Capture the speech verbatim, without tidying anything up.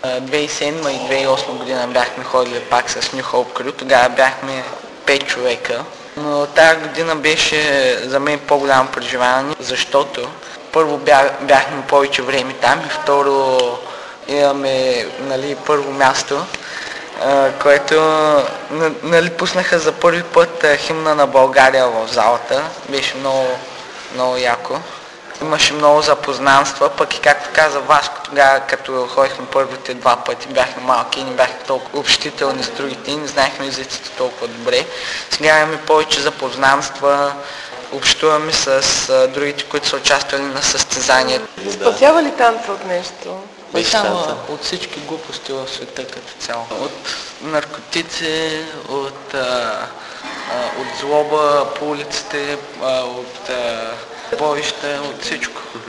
две хиляди и седма и две хиляди и осма година бяхме ходили пак с New Hope Crew, тогава бяхме пет човека. Но тази година беше за мен по-голямо преживяване, защото първо бях, бяхме повече време там и второ имаме, нали, първо място, което, нали, пуснаха за първи път химна на България в залата. Беше много, много яко. Имаше много запознанства, пък и както каза Васко, тогава като ходихме първите два пъти, бяхме малки и не бяхме толкова общителни с другите и не знаехме езиците толкова добре. Сега имаме повече запознанства, общуваме с а, другите, които са участвали на състезанието. Спасява ли танца от нещо? Спасява от всички глупости в света като цяло. От наркотици, от, а, а, от злоба по улиците, а, от а, побища, от всичко.